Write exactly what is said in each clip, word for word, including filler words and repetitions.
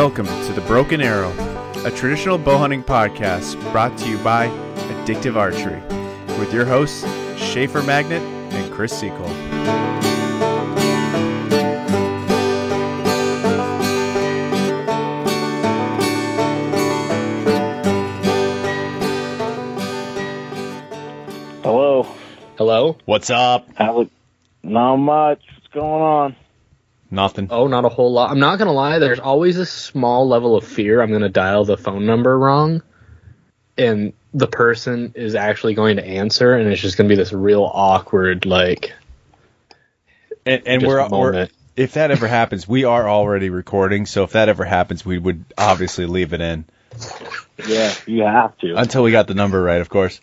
Welcome to The Broken Arrow, a traditional bow hunting podcast brought to you by Addictive Archery, with your hosts, Schaefer Magnet and Chris Seacole. Hello. Hello? What's up? How's it? Not much. What's going on? Nothing. Oh, not a whole lot. I'm not going to lie, there's always a small level of fear I'm going to dial the phone number wrong, and the person is actually going to answer, and it's just going to be this real awkward, like... And, and we're, we're if that ever happens, we are already recording, so if that ever happens, we would obviously leave it in. Yeah, you have to. Until we got the number right, of course.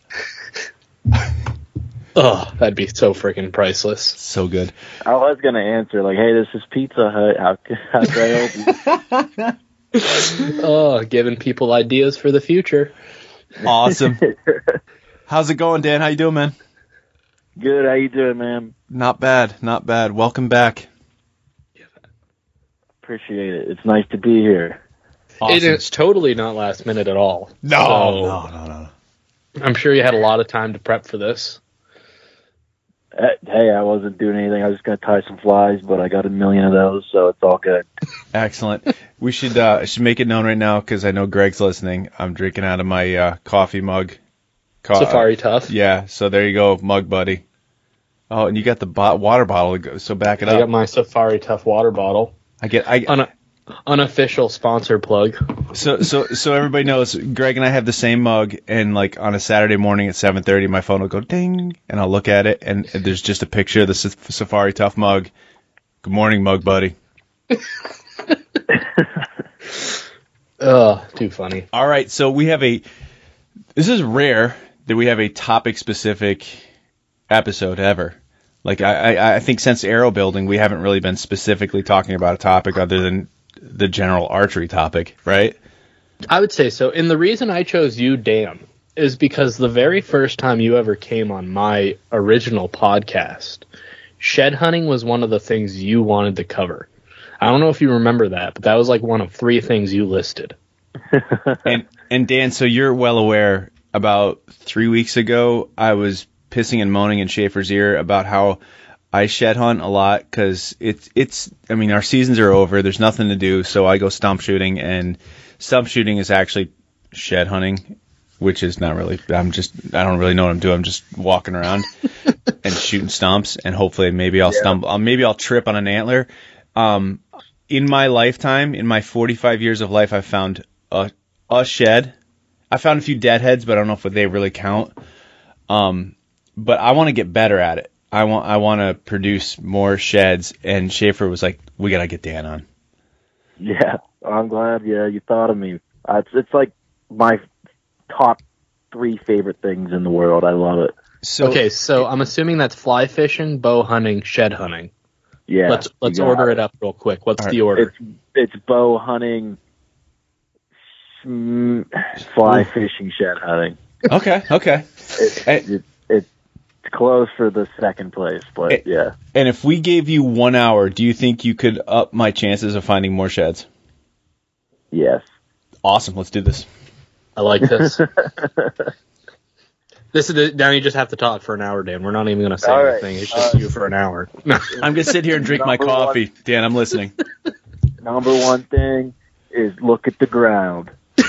Oh, that'd be so freaking priceless. So good. I was going to answer, like, hey, this is Pizza Hut. How, how can I help you? Oh, giving people ideas for the future. Awesome. How's it going, Dan? How you doing, man? Good. How you doing, man? Not bad. Not bad. Welcome back. Appreciate it. It's nice to be here. Awesome. It is totally not last minute at all. No, So, no, no, no. I'm sure you had a lot of time to prep for this. Uh, Hey, I wasn't doing anything. I was just going to tie some flies, but I got a million of those, so it's all good. Excellent. We should uh, should make it known right now because I know Greg's listening. I'm drinking out of my uh, coffee mug. Co- Safari Tough. Yeah, so there you go, mug buddy. Oh, and you got the bo- water bottle, so back it I up. got my Safari Tough water bottle. I get I Un- unofficial sponsor plug. so so so everybody knows Greg and I have the same mug, and like on a Saturday morning at seven thirty, my phone will go ding, and I'll look at it, and there's just a picture of the Sa- Safari Tough mug. Good morning, mug buddy. Ugh, too funny. All right, so we have a. This is rare that we have a topic-specific episode ever. Like I, I, I think since arrow building, we haven't really been specifically talking about a topic other than the general archery topic, right? I would say so. And the reason I chose you, Dan, is because the very first time you ever came on my original podcast, shed hunting was one of the things you wanted to cover. I don't know if you remember that, but that was like one of three things you listed. And and Dan, so you're well aware. About three weeks ago, I was pissing and moaning in Schaefer's ear about how I shed hunt a lot because it's it's. I mean, our seasons are over. There's nothing to do, so I go stump shooting, and stump shooting is actually shed hunting, which is not really. I'm just. I don't really know what I'm doing. I'm just walking around and shooting stumps, and hopefully maybe I'll yeah. stumble. Uh, maybe I'll trip on an antler. Um, in my lifetime, in my forty-five years of life, I've found a a shed. I found a few deadheads, but I don't know if they really count. Um, but I want to get better at it. I want I want to produce more sheds. And Schaefer was like, "We gotta get Dan on." Yeah, I'm glad. Yeah, you thought of me. Uh, it's it's like my top three favorite things in the world. I love it. So okay, so I'm assuming that's fly fishing, bow hunting, shed hunting. Yeah. Let's let's order it. it up real quick. What's right. the order? It's it's bow hunting. Mm, fly fishing, shed hunting. Okay, okay. It, it, it's close for the second place, but it, yeah. And if we gave you one hour, do you think you could up my chances of finding more sheds? Yes. Awesome. Let's do this. I like this. This is the, now you just have to talk for an hour, Dan. We're not even going to say All anything. Right. It's just uh, you for an hour. I'm going to sit here and drink my coffee. One, Dan, I'm listening. Number one thing is look at the ground.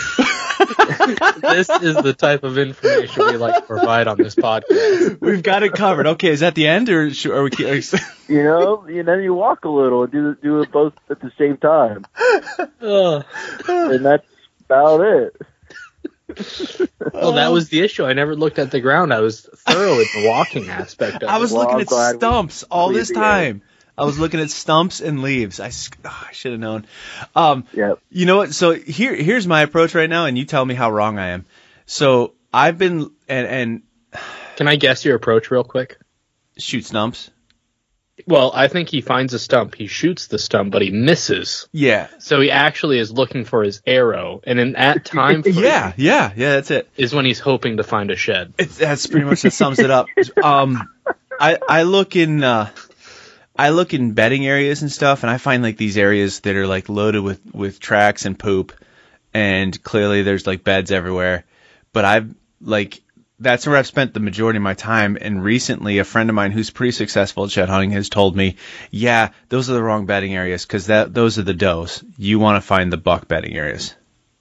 This is the type of information we like to provide on this podcast. We've got it covered. Okay, is that the end, or should, are we? Are, you know, you know, you walk a little and do do it both at the same time, uh, and that's about it. Well, that was the issue. I never looked at the ground. I was thorough in the walking aspect of it. I was well, looking at stumps we, all this time. I was looking at stumps and leaves. I, oh, I should have known. Um, yep. You know what? So here, here's my approach right now, and you tell me how wrong I am. So I've been and and can I guess your approach real quick? Shoot stumps. Well, I think he finds a stump. He shoots the stump, but he misses. Yeah. So he actually is looking for his arrow, and in that time frame, yeah, yeah, yeah, that's it. Is when he's hoping to find a shed. It's, that's pretty much that sums it up. Um, I I look in. Uh, I look in bedding areas and stuff, and I find like these areas that are like loaded with, with tracks and poop, and clearly there's like beds everywhere. But I've like that's where I've spent the majority of my time. And recently, a friend of mine who's pretty successful at shed hunting has told me, yeah, those are the wrong bedding areas because that those are the does. You want to find the buck bedding areas.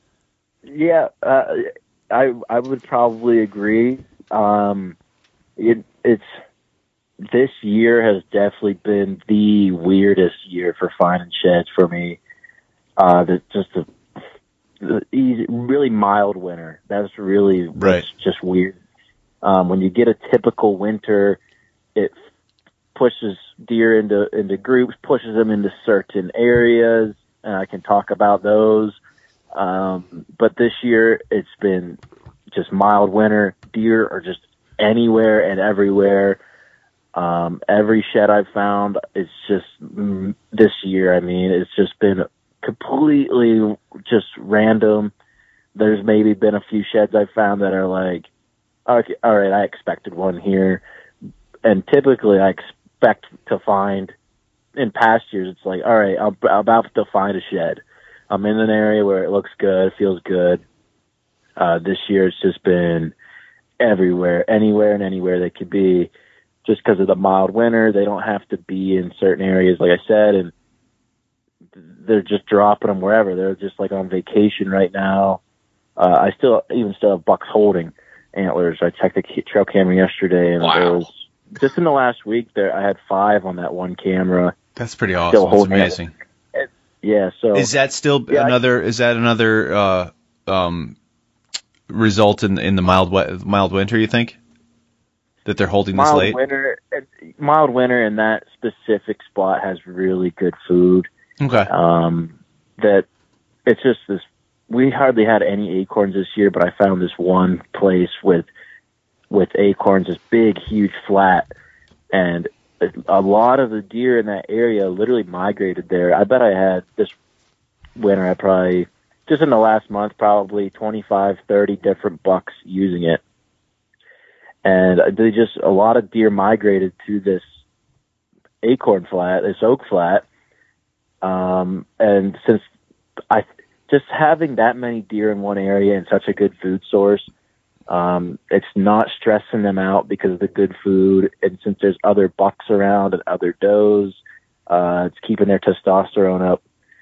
Yeah, uh, I I would probably agree. Um, it it's. This year has definitely been the weirdest year for finding sheds for me. Uh, the, just the, the easy, really mild winter. That's really what's right. just weird. Um, when you get a typical winter, it pushes deer into into groups, pushes them into certain areas, and I can talk about those. Um, but this year, it's been just mild winter. Deer are just anywhere and everywhere. Um, every shed I've found, it's just mm, this year. I mean, it's just been completely just random. There's maybe been a few sheds I've found that are like, okay, all right, I expected one here. And typically I expect to find in past years, it's like, all right, I'm, I'm about to find a shed. I'm in an area where it looks good, feels good. Uh, this year it's just been everywhere, anywhere and anywhere they could be. Just because of the mild winter, they don't have to be in certain areas, like I said, and they're just dropping them wherever. They're just like on vacation right now. Uh, I still even still have bucks holding antlers. I checked the trail camera yesterday, and wow. there was, just in the last week, there I had five on that one camera. That's pretty awesome. That's amazing. Antlers. Yeah. So is that still yeah, another? I, is that another uh, um, result in in the mild mild winter? You think? That they're holding this mild late? Winter, mild winter in that specific spot has really good food. Okay. Um, that it's just this. We hardly had any acorns this year, but I found this one place with with acorns, this big, huge flat, and a lot of the deer in that area literally migrated there. I bet I had this winter. I probably just in the last month, probably twenty-five, thirty different bucks using it. And they just, a lot of deer migrated to this acorn flat, this oak flat. Um, and since I, just having that many deer in one area and such a good food source, um, it's not stressing them out because of the good food. And since there's other bucks around and other does, uh, it's keeping their testosterone up.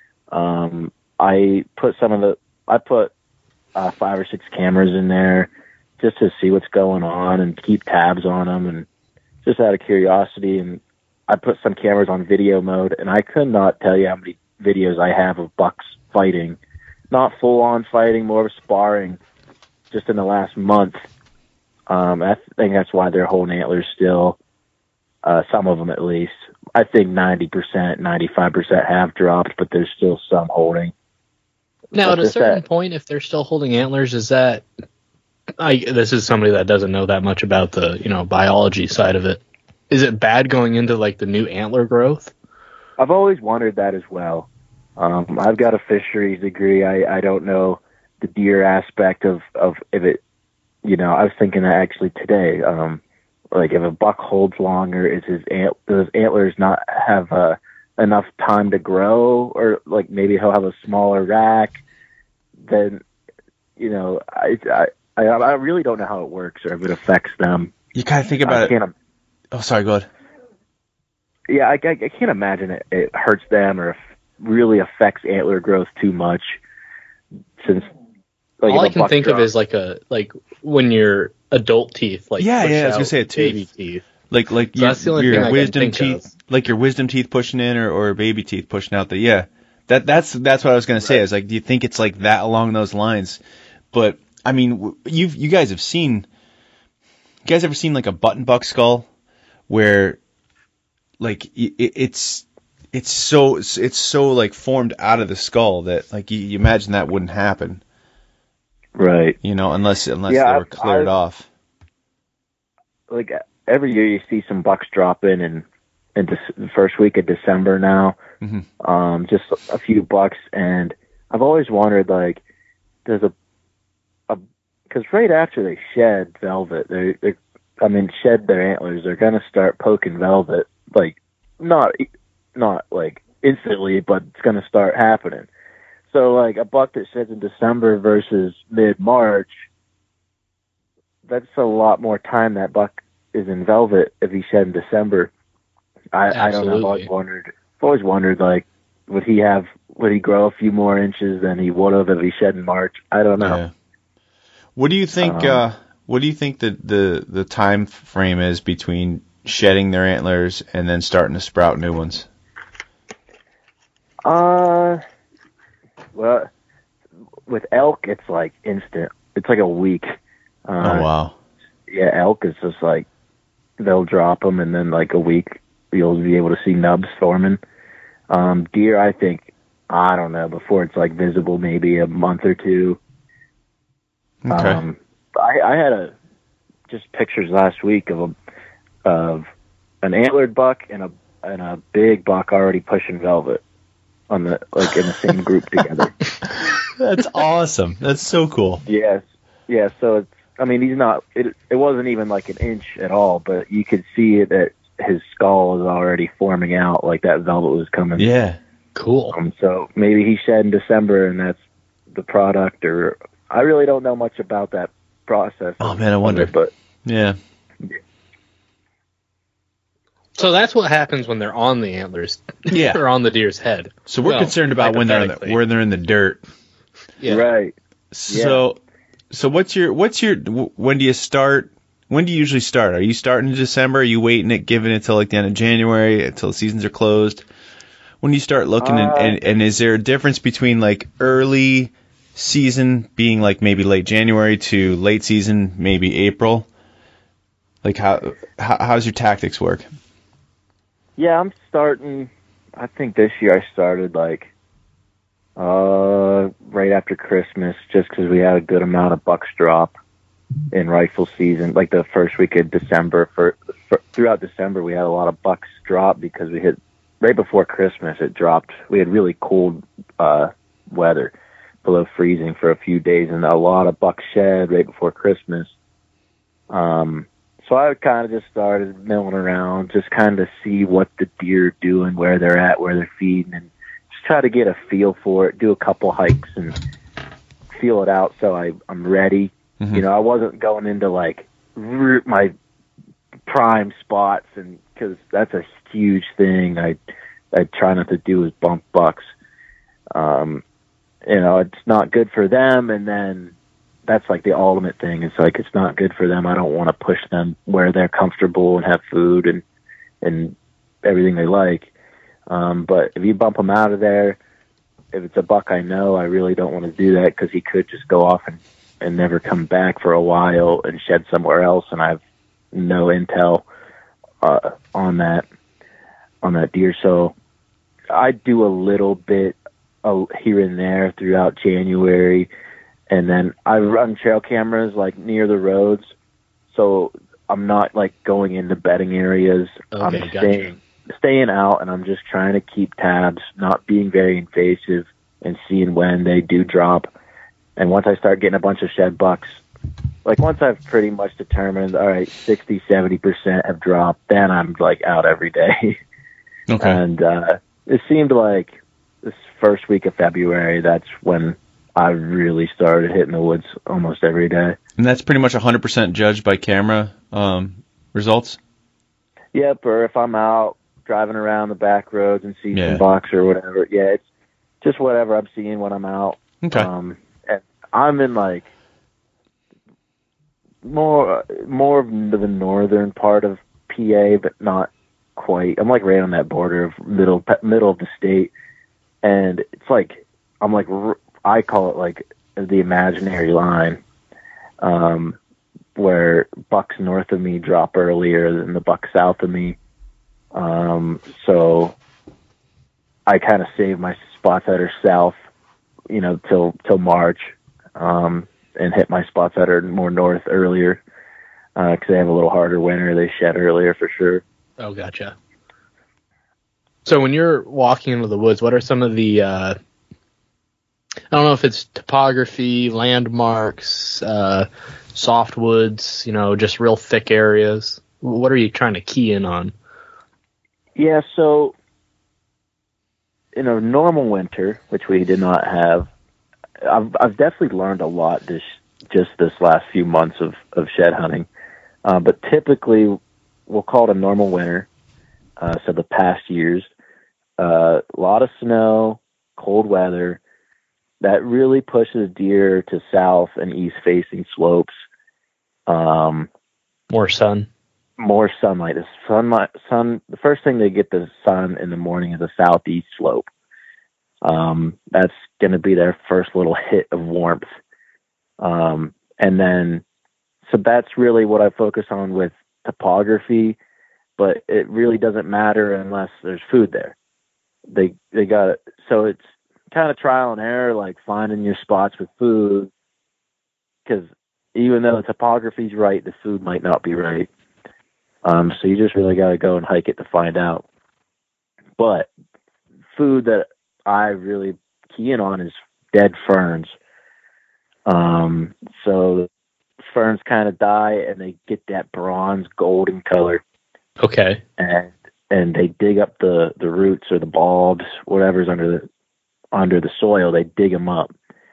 Um, I put some of the, I put, uh, five or six cameras in there, just to see what's going on and keep tabs on them, and just out of curiosity. And I put some cameras on video mode, and I could not tell you how many videos I have of bucks fighting, not full on fighting, more of sparring, just in the last month. Um, I think that's why they're holding antlers still. Uh, some of them at least. I think ninety percent, ninety-five percent have dropped, but there's still some holding. Now, but at a certain that, point, if they're still holding antlers, is that... I, this is somebody that doesn't know that much about the, you know, biology side of it. Is it bad going into like the new antler growth? I've always wondered that as well. Um, I've got a fisheries degree. I, I don't know the deer aspect of, of if it, you know, I was thinking that actually today, um, like if a buck holds longer, is his ant, does his antlers not have uh, enough time to grow, or like maybe he'll have a smaller rack? Then, you know, I, I, I, I really don't know how it works or if it affects them. You kind of think about I it. Oh, sorry, go ahead. Yeah, I, I, I can't imagine it, it hurts them or if really affects antler growth too much. Since like, all I can think drops, of is like a like when your adult teeth like yeah push yeah I was out gonna say a tooth. baby teeth. Like like So your, that's the only your thing I can wisdom think teeth, of. like your wisdom teeth pushing in, or, or baby teeth pushing out. The yeah, that that's that's what I was gonna say. Right. Is like, do you think it's like that along those lines? But I mean, you've you guys have seen. You guys ever seen like a button buck skull, where, like it, it's it's so it's so like formed out of the skull that like you, you imagine that wouldn't happen, right? You know, unless unless yeah, they were I've, cleared I've, off. Like every year, you see some bucks drop in, and in the first week of December now, Mm-hmm. um, just a few bucks, and I've always wondered like, does a because right after they shed velvet, they they I mean shed their antlers, they're gonna start poking velvet like not not like instantly, but it's going to start happening. So like a buck that sheds in December versus mid-March, that's a lot more time that buck is in velvet if he shed in December. I, I don't know. I've always wondered. I've always wondered, like, would he have? Would he grow a few more inches than he would have if he shed in March? I don't know. Yeah. What do you think? Um, uh, what do you think the, the the time frame is between shedding their antlers and then starting to sprout new ones? Uh, well, with elk, it's like instant. It's like a week. Uh, oh wow. Yeah, elk is just like they'll drop them, and then like a week you'll be able to see nubs forming. Um, deer, I think, I don't know, before it's like visible, maybe a month or two. Okay. Um, I, I had a just pictures last week of a of an antlered buck and a and a big buck already pushing velvet on the like in the same group together. That's awesome. That's so cool. Yes, yeah. So it's. I mean, he's not. It it wasn't even like an inch at all, but you could see that his skull was already forming out, like that velvet was coming. Yeah, cool. Um, so maybe he shed in December, and that's the product. Or I really don't know much about that process. Oh man, I wonder. It, but yeah. So that's what happens when they're on the antlers. Yeah, or on the deer's head. So we're well, concerned about when they're in the, when they're in the dirt. Yeah. Right. So. Yeah. So what's your what's your when do you start? When do you usually start? Are you starting in December? Are you waiting it, giving it till like the end of January until the seasons are closed? When do you start looking, uh, and, and and is there a difference between like early season being like maybe late January to late season maybe April? Like how, how how's your tactics work? Yeah, I'm starting. I think this year I started like. Uh, right after Christmas, just because we had a good amount of bucks drop in rifle season, like the first week of December. For, for throughout December, we had a lot of bucks drop because we hit right before Christmas. It dropped. We had really cold uh, weather, below freezing for a few days, and a lot of bucks shed right before Christmas. Um, so I kind of just started milling around, just kind of see what the deer are doing, where they're at, where they're feeding, and try to get a feel for it, do a couple hikes and feel it out so I, I'm ready. Mm-hmm. You know, I wasn't going into like r- my prime spots, and because that's a huge thing I I try not to do is bump bucks. Um, you know, it's not good for them, and then that's like the ultimate thing. It's like it's not good for them. I don't want to push them where they're comfortable and have food and and everything they like. Um, but if you bump him out of there, if it's a buck I know, I really don't want to do that because he could just go off and, and never come back for a while and shed somewhere else, and I have no intel uh, on that on that deer. So I do a little bit uh, here and there throughout January, and then I run trail cameras like near the roads, so I'm not like going into bedding areas. Okay, I'm gotcha. staying. staying out, and I'm just trying to keep tabs, not being very invasive, and seeing when they do drop. And once I start getting a bunch of shed bucks, like once I've pretty much determined, all right, sixty, seventy percent have dropped, then I'm like out every day. Okay. And uh, it seemed like this first week of February, that's when I really started hitting the woods almost every day. And that's pretty much one hundred percent judged by camera um, results? Yep, or if I'm out driving around the back roads and see Yeah. some bucks or whatever. Yeah, it's just whatever I'm seeing when I'm out. Okay. Um, and I'm in like more more of the northern part of P A, but not quite. I'm like right on that border of middle middle of the state, and it's like I'm like I call it like the imaginary line, um, where bucks north of me drop earlier than the bucks south of me. Um, so I kind of save my spots that are south, you know, till, till March, um, and hit my spots that are more north earlier, uh, cause they have a little harder winter. They shed earlier for sure. Oh, gotcha. So when you're walking into the woods, what are some of the, uh, I don't know if it's topography, landmarks, uh, softwoods, you know, just real thick areas. What are you trying to key in on? Yeah, so in a normal winter, which we did not have, I've I've definitely learned a lot this just this last few months of of shed hunting. Uh, but typically, we'll call it a normal winter. Uh, so the past years, uh, a lot of snow, cold weather, that really pushes deer to south and east facing slopes. Um, More sun. more sunlight. The sunlight, sun. The first thing they get the sun in the morning is a southeast slope. Um, that's going to be their first little hit of warmth. Um, and then, so that's really what I focus on with topography, but it really doesn't matter unless there's food there. They, they got it. So it's kind of trial and error, like finding your spots with food. Cause even though the topography's right, the food might not be right. Um, so you just really got to go and hike it to find out. But food that I really key in on is dead ferns. Um, so ferns kind of die and they get that bronze golden color. Okay. And and they dig up the, the roots or the bulbs, whatever's under the under the soil. They dig them up,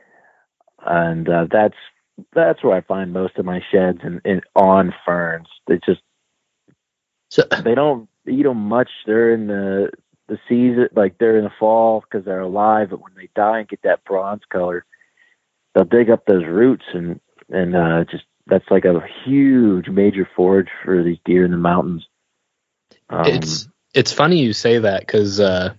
and uh, that's that's where I find most of my sheds and, and on ferns. They just So they don't eat them much. They're in the the season, like they're in the fall because they're alive. But when they die and get that bronze color, they'll dig up those roots and and uh, just that's like a huge major forage for these deer in the mountains. Um, it's it's funny you say that because uh,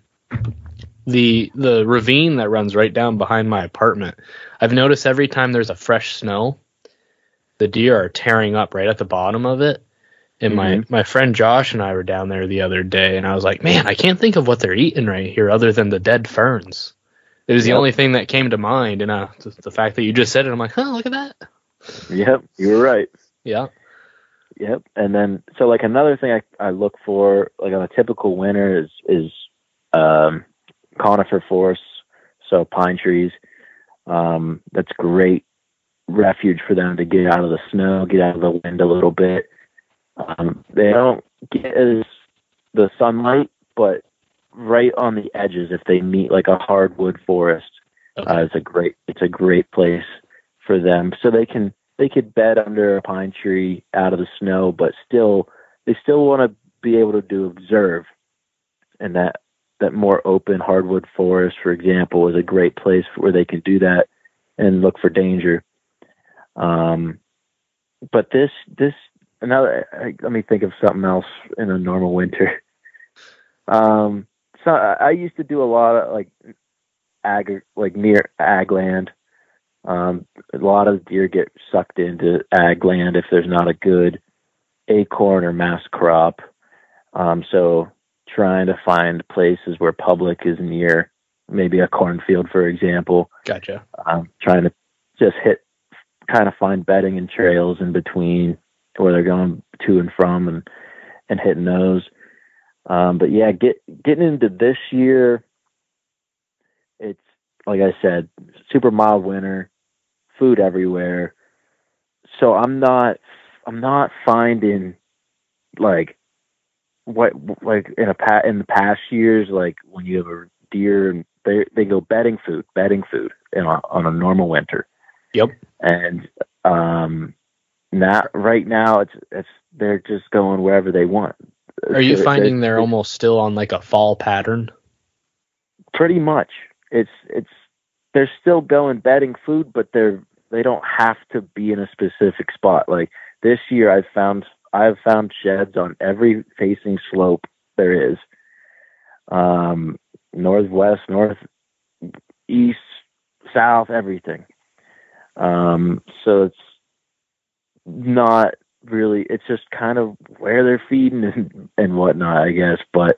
the the ravine that runs right down behind my apartment, I've noticed every time there's a fresh snow, the deer are tearing up right at the bottom of it. And my, Mhm. my friend Josh and I were down there the other day, and I was like, man, I can't think of what they're eating right here other than the dead ferns. It was the Yep. only thing that came to mind, and uh, the, the fact that you just said it, I'm like, huh, look at that. Yep, you were right. Yeah. Yep. And then, so like another thing I, I look for, like on a typical winter, is is um, conifer forests, so pine trees. Um, that's great refuge for them to get out of the snow, get out of the wind a little bit. Um, they don't get as the sunlight, but right on the edges, if they meet like a hardwood forest, Okay. uh, it's a great it's a great place for them. So they can they could bed under a pine tree out of the snow, but still they still want to be able to do observe. And that that more open hardwood forest, for example, is a great place where they can do that and look for danger. Um, but this this another I, let me think of something else in a normal winter. Um, so I, I used to do a lot of like ag like near ag land. Um, a lot of deer get sucked into ag land if there's not a good acorn or mass crop. Um, so trying to find places where public is near, maybe a cornfield, for example. Gotcha. Um, trying to just hit, kind of find bedding and trails in between where they're going to and from, and and hitting those. Um, but yeah, get getting into this year, it's like I said, super mild winter, food everywhere. So I'm not I'm not finding like what like in a pa- in the past years, like when you have a deer and they they go bedding food, bedding food in a, on a normal winter. Yep. And um, now right now it's it's they're just going wherever they want. Are you They're- finding they're- they're almost still on like a fall pattern? Pretty much. It's it's they're still going bedding food, but they're they don't have to be in a specific spot. Like this year, I've found I've found sheds on every facing slope there is, um, northwest, north, east, south, everything. Um, so it's not really. It's just kind of where they're feeding and, and whatnot, I guess. But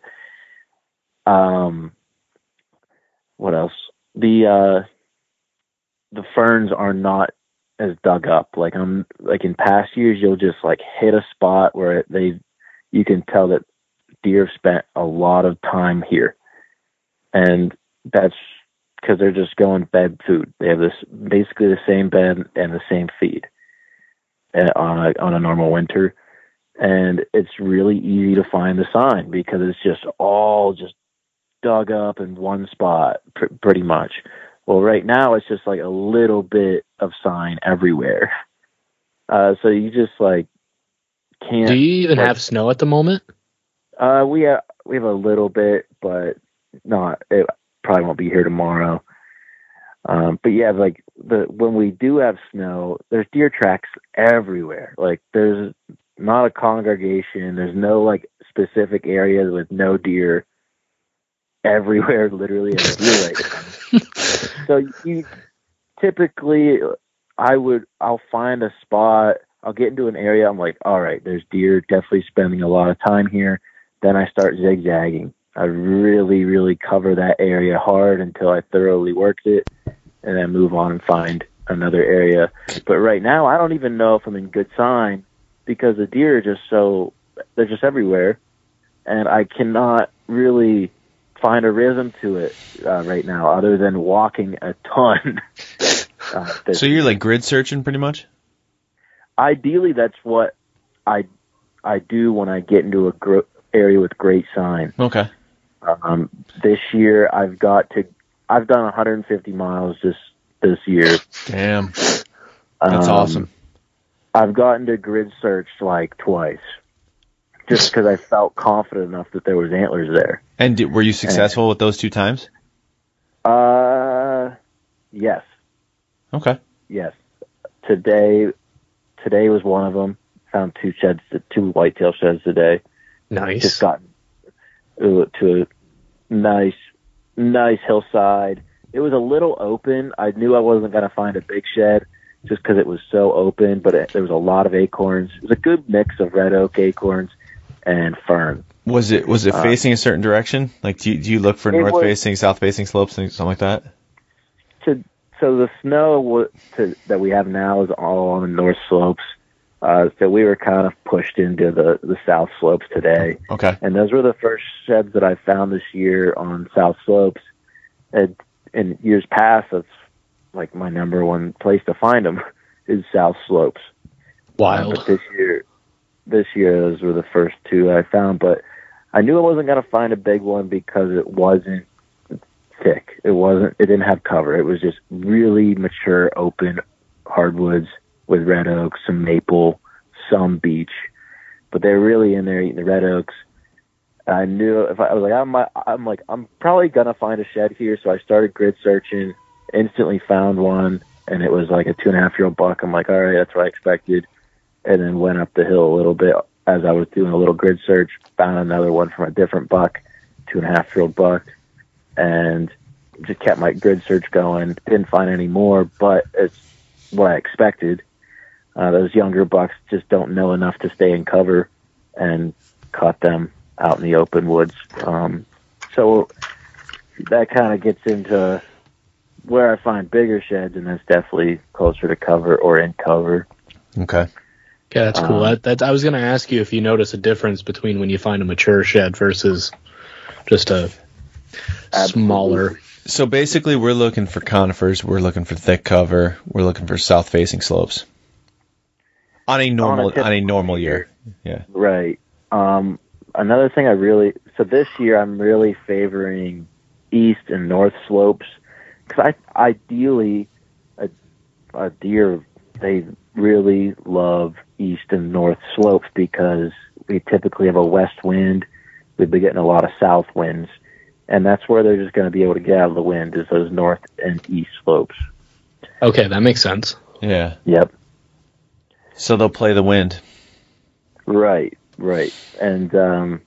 um, what else? The uh, the ferns are not as dug up. Like I'm like in past years, you'll just like hit a spot where they you can tell that deer have spent a lot of time here, and that's because they're just going bed food. They have this basically the same bed and the same feed uh, on a on a normal winter. and it's really easy to find the sign because it's just all just dug up in one spot, pr- pretty much. Well, right now it's just like a little bit of sign everywhere. Uh, so you just like can't. Do you even like, have snow at the moment? Uh, we have we have a little bit, but not. It probably won't be here tomorrow. Um, but yeah, like the when we do have snow, there's deer tracks everywhere. Like there's not a congregation. There's no like specific areas with no deer. Everywhere, literally, a deer right now. So you typically, I would, I'll find a spot. I'll get into an area. I'm like, all right, there's deer. Definitely spending a lot of time here. Then I start zigzagging. I really, really cover that area hard until I thoroughly worked it, and then move on and find another area. But right now, I don't even know if I'm in good sign because the deer are just so, they're just everywhere. And I cannot really find a rhythm to it uh, right now other than walking a ton. uh, so you're like grid searching pretty much? Ideally, that's what I I do when I get into a gro- area with great sign. Okay. Um, this year, I've got to, I've done one hundred fifty miles this, this year. Damn. That's um, awesome. I've gotten to grid search like twice just because I felt confident enough that there was antlers there. And did, were you successful and, with those two times? Uh, yes. Okay. Yes. Today, today was one of them. Found two sheds, two whitetail sheds today. Nice. Just got to a nice, nice hillside. It was a little open. I knew I wasn't going to find a big shed just because it was so open, but it, there was a lot of acorns. It was a good mix of red oak acorns and fern. Was it was it facing uh, a certain direction? Like, do you, do you look for north was, facing, south facing slopes, and something like that? To, so the snow w- to, that we have now is all on the north slopes. Uh, so we were kind of pushed into the, the south slopes today. Okay. And those were the first sheds that I found this year on south slopes. And in years past, that's like my number one place to find them is south slopes. Wild. Uh, but this year, this year those were the first two I found. But I knew I wasn't going to find a big one because it wasn't thick. It wasn't. It didn't have cover. It was just really mature, open hardwoods with red oaks, some maple, some beech, but they're really in there eating the red oaks. I knew if I, I was like, I'm, I'm like, I'm probably gonna find a shed here. So I started grid searching, instantly found one, and it was like a two and a half year old buck. I'm like, all right, that's what I expected, and then went up the hill a little bit as I was doing a little grid search, found another one from a different buck, two and a half year old buck, and just kept my grid search going. Didn't find any more, but it's what I expected. Uh, those younger bucks just don't know enough to stay in cover, and caught them out in the open woods. Um, so that kind of gets into where I find bigger sheds, and that's definitely closer to cover or in cover. Okay. Yeah, that's cool. Um, that, that, I was going to ask you if you notice a difference between when you find a mature shed versus just a absolutely. smaller. So basically, we're looking for conifers, we're looking for thick cover, we're looking for south-facing slopes. On a normal on a, on a normal year. Yeah. Right. Um, another thing I really, so this year I'm really favoring east and north slopes because I ideally a, a deer, they really love east and north slopes because we typically have a west wind. We've been getting a lot of south winds, and that's where they're just going to be able to get out of the wind is those north and east slopes. Okay, that makes sense. Yeah. Yep. So they'll play the wind. Right, right. And, um,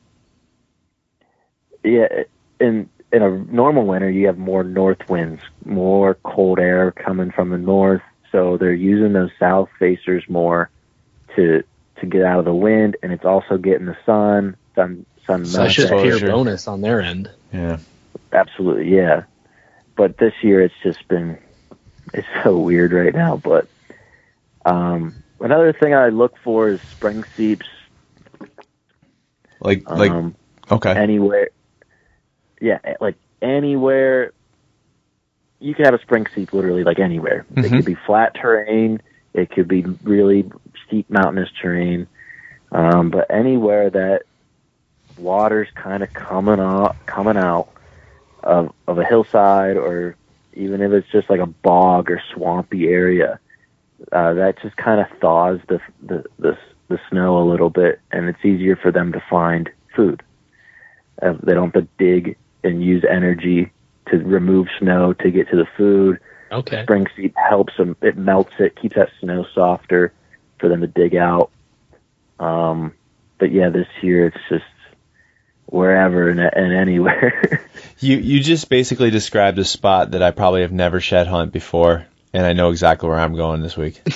yeah, in in a normal winter, you have more north winds, more cold air coming from the north, so they're using those south facers more to to get out of the wind, and it's also getting the sun, sun, sun. So that's just pure bonus on their end. Yeah. Absolutely, yeah. But this year, it's just been, it's so weird right now, but, um... another thing I look for is spring seeps. Like, like, um, okay. Anywhere. Yeah, like anywhere. You can have a spring seep literally like anywhere. Mm-hmm. It could be flat terrain. It could be really steep mountainous terrain. Um, but anywhere that water's kind of coming out, coming out of of a hillside, or even if it's just like a bog or swampy area, uh, that just kind of thaws the, the the the snow a little bit, and it's easier for them to find food. Uh, they don't have to dig and use energy to remove snow to get to the food. Okay. Spring seed helps them; it melts it, keeps that snow softer for them to dig out. Um, but yeah, this year it's just wherever and, and anywhere. You you just basically described a spot that I probably have never shed hunt before, and I know exactly where I'm going this week.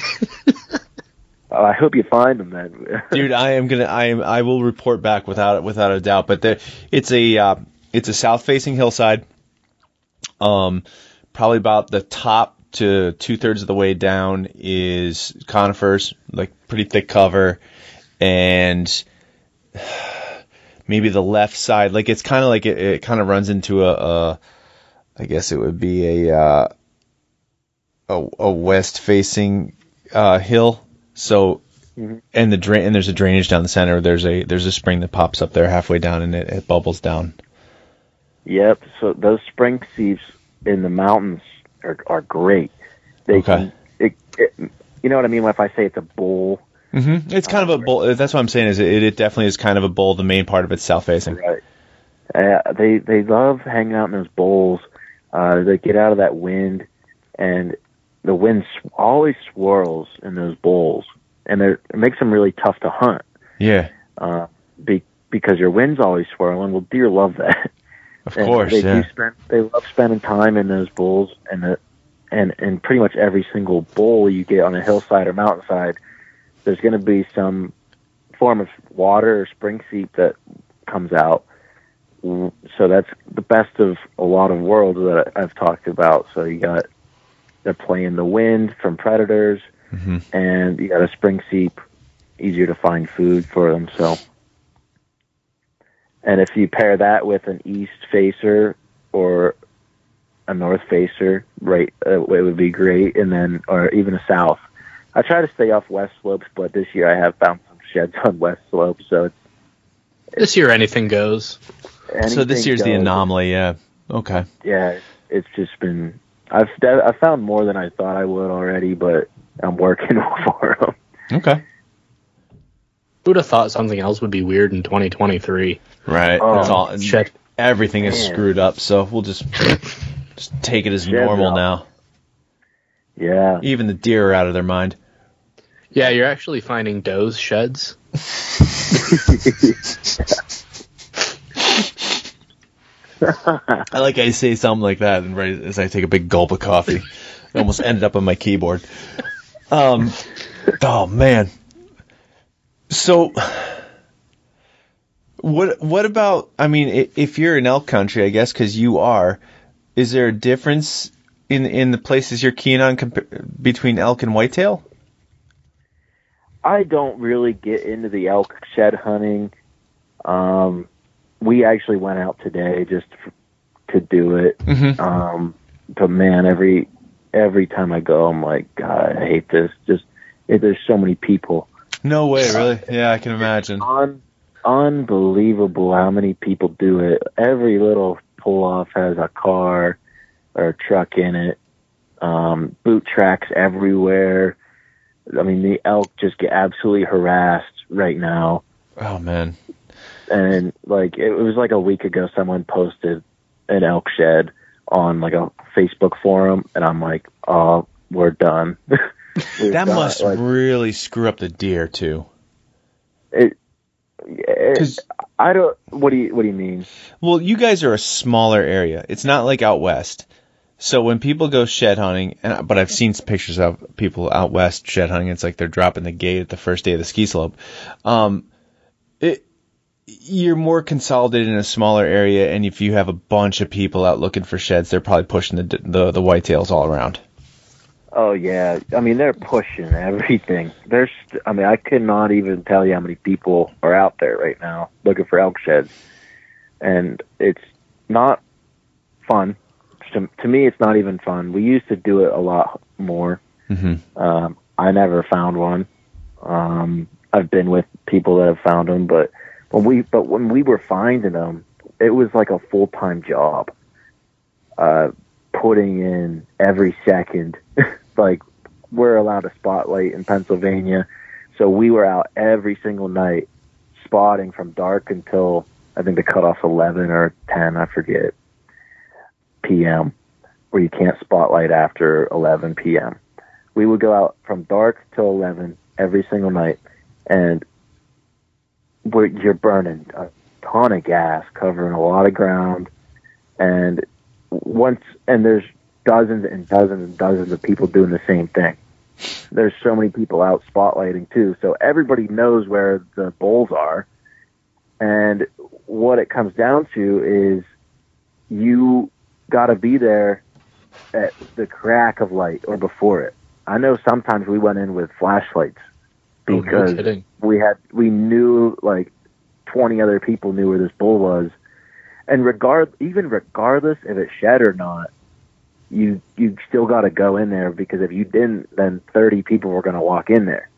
Oh, I hope you find them then. Dude, I am gonna I am I will report back without without a doubt. But the, it's a uh, it's a south facing hillside. Um, probably about the top to two thirds of the way down is conifers, like pretty thick cover, and maybe the left side, like it's kind of like it, it kind of runs into a, a, I guess it would be a uh, a, a west facing uh, hill. So, mm-hmm. and the drain, and there's a drainage down the center. There's a there's a spring that pops up there halfway down, and it, it bubbles down. Yep. So those spring seeps in the mountains are are great. They okay. Can, it, it, you know what I mean when if I say it's a bowl. Mm-hmm. It's kind uh, of a bowl. That's what I'm saying. Is it, it definitely is kind of a bowl. The main part of it's south facing. Right. Uh, they they love hanging out in those bowls. Uh, they get out of that wind, and the wind sw- always swirls in those bowls, and it makes them really tough to hunt. Yeah. Uh, be, because your wind's always swirling. Well, deer love that. Of and course, they yeah. do spend. They love spending time in those bowls, and the, and and pretty much every single bowl you get on a hillside or mountainside, there's going to be some form of water or spring seep that comes out. So that's the best of a lot of worlds that I've talked about. So you got they're playing the wind from predators, mm-hmm. and you got a spring seep, easier to find food for them. So, and if you pair that with an east facer or a north facer, right, uh, it would be great. And then, or even a south. I try to stay off west slopes, but this year I have found some sheds on west slopes. So it's, it's this year anything goes. Anything so this year's goes. the anomaly, yeah. Okay. Yeah, it's just been. I've I found more than I thought I would already, but I'm working for them. Okay. Who'd have thought something else would be weird in twenty twenty-three? Right. Oh, it's all, shit. Everything is Man. screwed up, so we'll just just take it as Sheds normal up. now. Yeah. Even the deer are out of their mind. Yeah, you're actually finding does sheds. I like I say something like that, and right as I take a big gulp of coffee, it almost ended up on my keyboard. Um, oh man. So, what what about? I mean, if you're in elk country, I guess because you are, is there a difference in in the places you're keen on comp- between elk and whitetail? I don't really get into the elk shed hunting. Um, we actually went out today just f- to do it. Mm-hmm. Um, but man, every every time I go, I'm like, God, I hate this. Just it, there's so many people. No way, really? Yeah, I can imagine. Un- unbelievable how many people do it. Every little pull off has a car or a truck in it. Um, boot tracks everywhere. I mean, the elk just get absolutely harassed right now. Oh man. And like it was like a week ago, someone posted an elk shed on like a Facebook forum, and I'm like, oh, we're done. we're That done. must like, really screw up the deer too. It, it, I don't. What do you What do you mean? Well, you guys are a smaller area. It's not like out west. So when people go shed hunting, and but I've seen pictures of people out west shed hunting. It's like they're dropping the gate at the first day of the ski slope. Um, it you're more consolidated in a smaller area, and if you have a bunch of people out looking for sheds, they're probably pushing the the, the whitetails all around. Oh yeah, I mean they're pushing everything. There's, I mean I could not even tell you how many people are out there right now looking for elk sheds, and it's not fun. To, to me, it's not even fun. We used to do it a lot more. Mm-hmm. Um, I never found one. Um, I've been with people that have found them, but when we but when we were finding them, it was like a full time job. Uh, putting in every second, like we're allowed a spotlight in Pennsylvania, so we were out every single night spotting from dark until I think the cutoff's eleven or ten, I forget, P M, where you can't spotlight after eleven P M. We would go out from dark till eleven every single night, and we're, you're burning a ton of gas, covering a lot of ground, and once and there's dozens and dozens and dozens of people doing the same thing. There's so many people out spotlighting too, so everybody knows where the bulls are. And what it comes down to is you got to be there at the crack of light or before it. I know sometimes we went in with flashlights because oh, no we had we knew like twenty other people knew where this bull was, and regard even regardless if it shed or not, you you still got to go in there, because if you didn't, then thirty people were going to walk in there,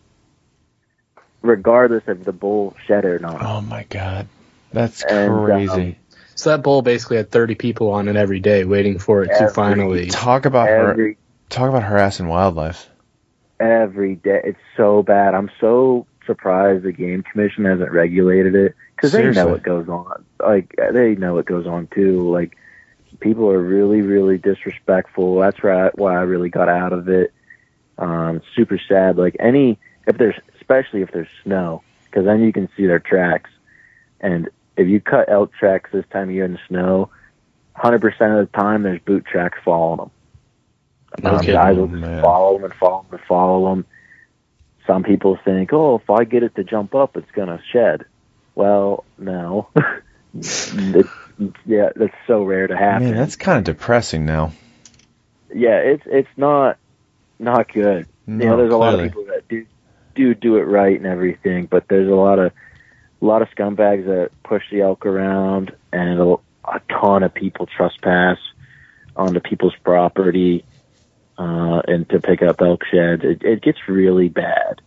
regardless if the bull shed or not. Oh my God, that's And, crazy. um, So that bull basically had thirty people on it every day waiting for it to Every- finally. Talk about har- every talk about harassing wildlife. every day. It's so bad. I'm so surprised the Game Commission hasn't regulated it, because they Seriously. know what goes on. Like, they know what goes on too. Like, people are really, really disrespectful. That's why I, why I really got out of it. Um, it's super sad. Like, any if there's especially if there's snow, because then you can see their tracks. And if you cut elk tracks this time of year in the snow, one hundred percent of the time there's boot tracks following them. Um, Okay. guys will Oh, just man. follow them and follow them and follow them. Some people think, oh, if I get it to jump up, it's going to shed. Well, no. it, yeah, that's so rare to happen. Man, that's kind of depressing now. Yeah, it's it's not not good. No, you know, there's a lot of clearly. people that do do do it right and everything, but there's a lot of a lot of scumbags that push the elk around, and a, a ton of people trespass onto people's property uh, and to pick up elk sheds. It, it gets really bad.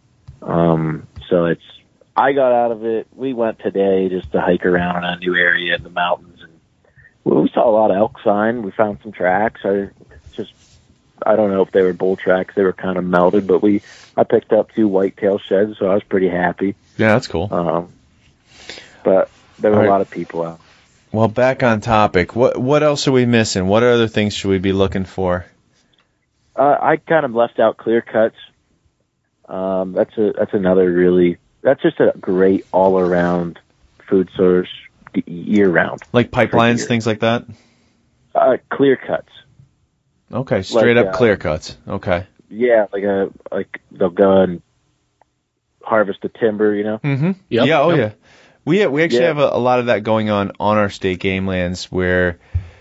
Um, so it's I got out of it. We went today just to hike around in a new area in the mountains, and we saw a lot of elk sign. We found some tracks. I just I don't know if they were bull tracks. They were kind of melted, but we I picked up two whitetail sheds, so I was pretty happy. Yeah, that's cool. Um, but there were All right. a lot of people out. Well, back on topic. What what else are we missing? What other things should we be looking for? Uh, I kind of left out clear cuts. Um, that's a that's another really that's just a great all around food source year round. Like pipelines, deer. things like that? Uh, clear cuts. Okay, straight Like, up uh, clear cuts. Okay. Yeah, like a like they'll go and harvest the timber, you know. Mm-hmm. Yep, yeah, oh yep. yeah. We we actually Yeah. have a, a lot of that going on on our state game lands, where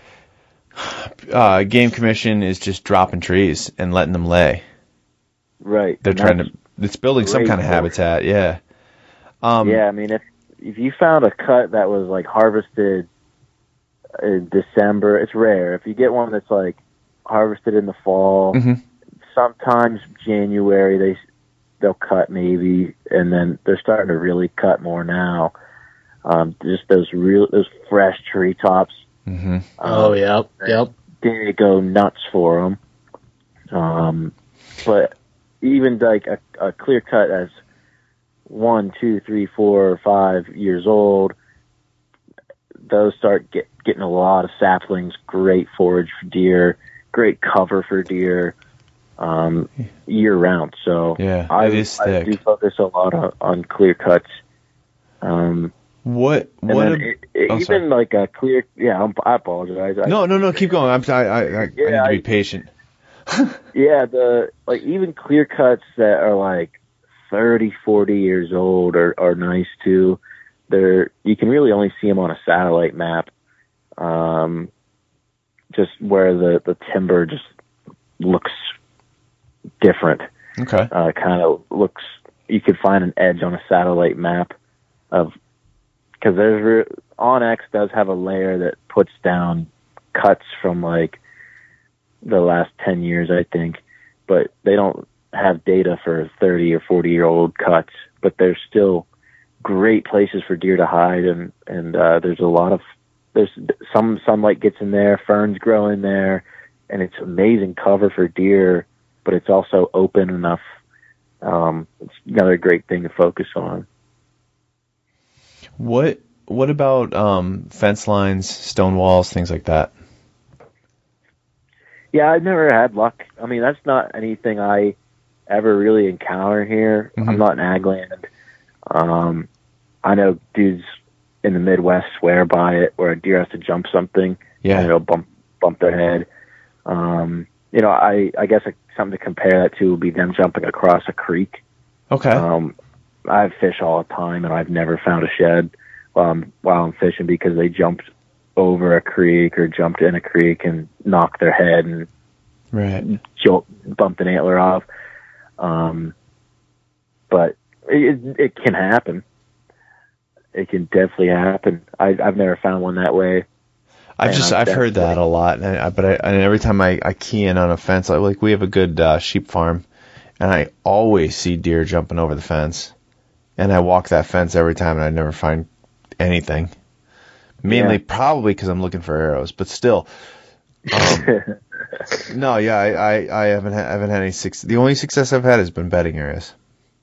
uh, Game Commission is just dropping trees and letting them lay. Right. They're And trying that's- to. It's building some great kind of for it. habitat. Yeah. Um, yeah, I mean, if if you found a cut that was like harvested in December, it's rare. If you get one that's like harvested in the fall, Mhm. sometimes January they they'll cut maybe, and then they're starting to really cut more now. Um, just those real those fresh treetops. Mm-hmm. Oh, yep, yep. They go nuts for them. Um, but even like a, a clear cut as one, two, three, four, or five years old, those start get, getting a lot of saplings. Great forage for deer, great cover for deer, um, year round. So Yeah, I, it is I thick. do focus a lot on, on clear cuts. Um, What and what? then a- it, it, oh, even sorry. like a clear, yeah, I'm, I apologize. I, no, no, no. Keep going. I'm. I. I. I, I need Yeah, to be I- patient. Yeah, the like even clear cuts that are like thirty, forty years old are, are nice too. They're you can really only see them on a satellite map, um, just where the, the timber just looks different. Okay. Uh, kind of looks you could find an edge on a satellite map of because there's re- OnX does have a layer that puts down cuts from like the last ten years, I think, but they don't have data for thirty or forty year old cuts. but there's still great places for deer to hide, and and uh, there's a lot of there's some sunlight gets in there, ferns grow in there, and it's amazing cover for deer, but it's also open enough. Um, it's another great thing to focus on. What what about um, fence lines, stone walls, things like that? Yeah, I've never had luck. I mean, that's not anything I ever really encounter here. Mm-hmm. I'm not in ag land. Um, I know dudes in the Midwest swear by it, where a deer has to jump something, Yeah. and it'll bump bump their head. Um, you know, I I guess a, something to compare that to would be them jumping across a creek. Okay. Um, I fish all the time, and I've never found a shed while I'm, while I'm fishing because they jumped over a creek or jumped in a creek and knocked their head and Right. jolt, bumped an antler off. Um, but it, it can happen. It can definitely happen. I, I've never found one that way. I've And just I've I've heard that a lot, and I, but I, and every time I, I key in on a fence, like, like we have a good uh, sheep farm, and I always see deer jumping over the fence, and I walk that fence every time, and I never find anything. Mainly, Yeah. probably because I'm looking for arrows, but still. Um, no, yeah, I, I, I haven't ha- I haven't had any success. The only success I've had has been bedding areas.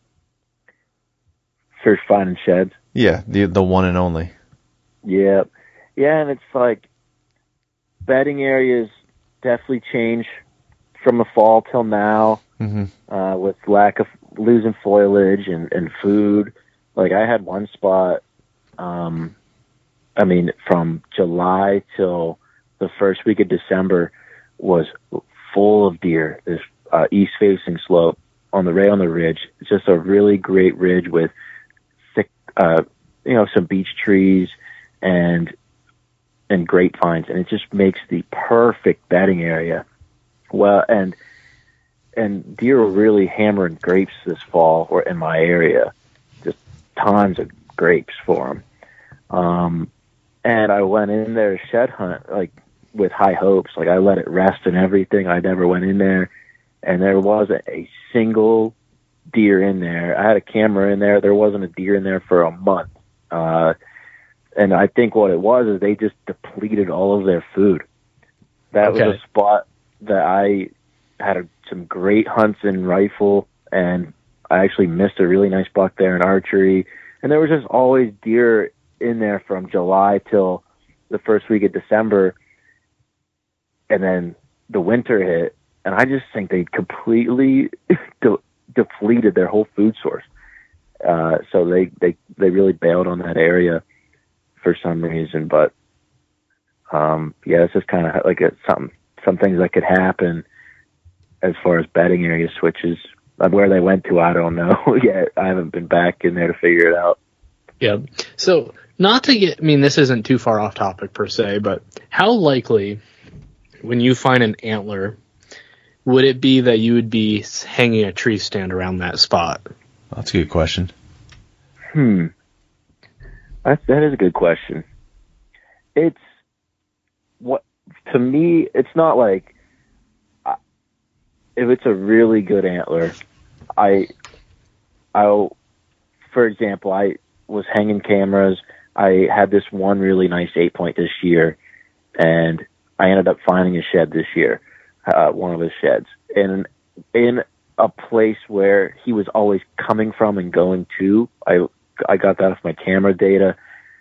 First finding sheds. Yeah, the the one and only. Yeah. Yeah, and it's like bedding areas definitely change from the fall till now, Mm-hmm. uh, with lack of losing foliage and, and food. Like I had one spot, um, I mean, from July till the first week of December was full of deer. This uh, east-facing slope on the right on the ridge. It's just a really great ridge with thick, uh, you know, some beech trees and and grapevines, and it just makes the perfect bedding area. Well, and and deer were really hammering grapes this fall, or in my area, just tons of grapes for them. Um, and I went in there to shed hunt like with high hopes. Like I let it rest and everything. I never went in there, and there wasn't a single deer in there. I had a camera in there. There wasn't a deer in there for a month. Uh, and I think what it was is they just depleted all of their food. That Okay. was a spot that I had a, some great hunts in rifle, and I actually missed a really nice buck there in archery. And there was just always deer in there from July till the first week of December. And then the winter hit, and I just think they completely de- depleted their whole food source. Uh, so they, they, they really bailed on that area for some reason. But, um, yeah, it's just kind of like a, something, some things that could happen as far as bedding area switches. Where they went to, I don't know yet. I haven't been back in there to figure it out. Yeah. So, not to get, I mean, this isn't too far off topic per se, but how likely, when you find an antler, would it be that you would be hanging a tree stand around that spot? That's a good question. Hmm. That, that is a good question. It's what, to me, it's not like, uh, if it's a really good antler, I, I'll, for example, I was hanging cameras. I had this one really nice eight point this year, and I ended up finding a shed this year, uh, one of his sheds, in in a place where he was always coming from and going to. I I got that off my camera data,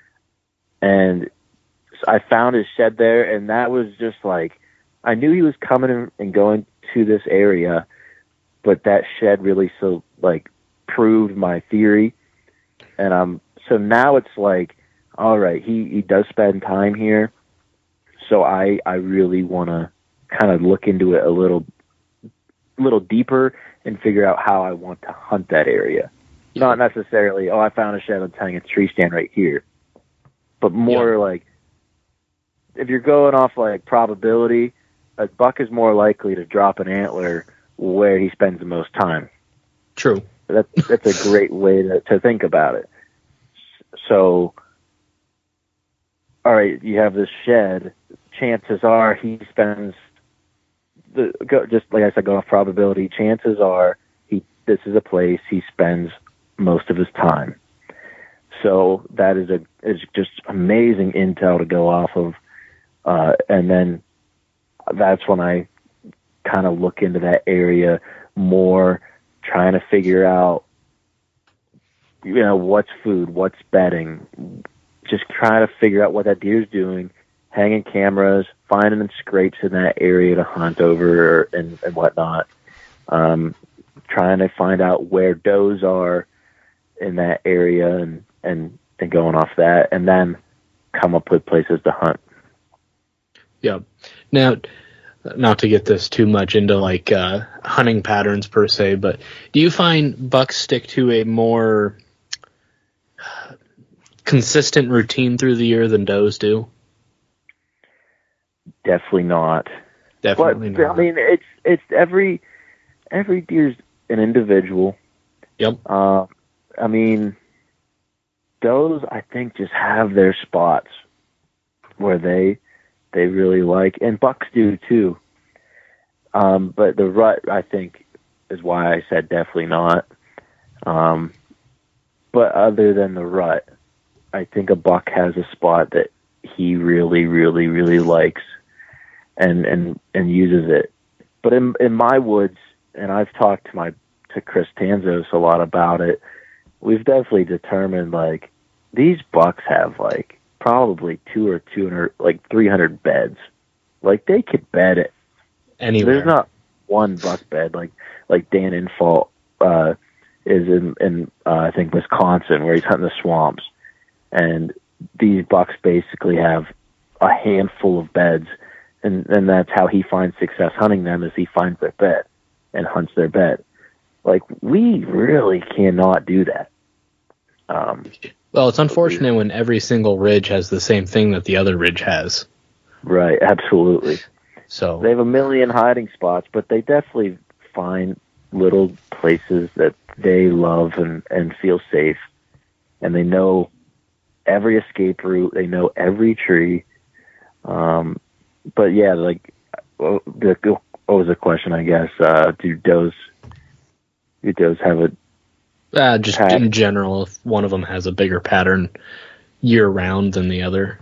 and I found his shed there, and that was just like, I knew he was coming and going to this area, but that shed really so like proved my theory. And um, so now it's like, all right, he, he does spend time here. So I, I really want to kind of look into it a little, little deeper and figure out how I want to hunt that area. Yeah. Not necessarily, oh, I found a shed, let's hang a tree stand right here. But more Yeah. like, if you're going off like probability, a buck is more likely to drop an antler where he spends the most time. True. That's that's a great way to, to think about it. So, all right, you have this shed. Chances are he spends the go, just like I said, go off probability. Chances are he this is a place he spends most of his time. So that is a is just amazing intel to go off of, uh, and then that's when I kind of look into that area more, trying to figure out, you know, what's food, what's bedding, just trying to figure out what that deer's doing, hanging cameras, finding scrapes in that area to hunt over and, and whatnot, um, trying to find out where does are in that area and, and, and going off that, and then come up with places to hunt. Yeah. Now, not to get this too much into like uh, hunting patterns per se, but do you find bucks stick to a more consistent routine through the year than does do? Definitely not. Definitely but, not. I mean, it's it's every every deer's an individual. Yep. Uh, I mean, does I think just have their spots where they they really like, and bucks do too. Um, but the rut, I think, is why I said definitely not. Um, but other than the rut, I think a buck has a spot that he really, really, really likes, and and and uses it. But in in my woods, and I've talked to my to Chris Tanzos a lot about it, we've definitely determined like these bucks have like probably two or two hundred, like three hundred beds. Like they could bed it anywhere. There's not one buck bed like like Dan Infalt uh, is in in uh, I think Wisconsin, where he's hunting the swamps, and these bucks basically have a handful of beds, and and that's how he finds success hunting them, is he finds their bed and hunts their bed. Like we really cannot do that. Um, well, it's unfortunate when every single ridge has the same thing that the other ridge has. Right, absolutely. So they have a million hiding spots, but they definitely find little places that they love and, and feel safe. And they know every escape route. They know every tree. Um, but yeah, like, well, the, what was the question, I guess? Uh, do does, do does have a uh, just pattern? In general, if one of them has a bigger pattern year round than the other?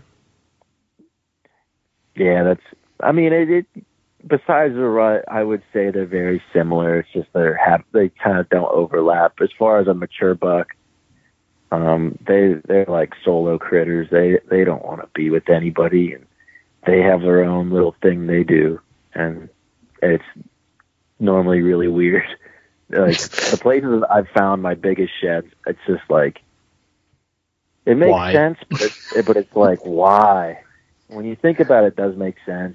Yeah, that's, I mean, it, it besides the rut, I would say they're very similar. It's just they're have, they kind of don't overlap. As far as a mature buck, um, they they're like solo critters. They they don't want to be with anybody, and they have their own little thing they do, and it's normally really weird. Like the places I've found my biggest sheds, it's just like it makes Why? sense, but it's, but it's like why? When you think about it, it does make sense.